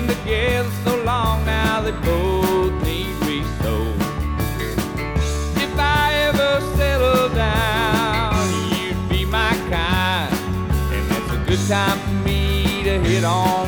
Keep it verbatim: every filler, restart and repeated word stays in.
been together so long now they both need resold. If I ever settle down, you'd be my kind, and that's a good time for me to hit on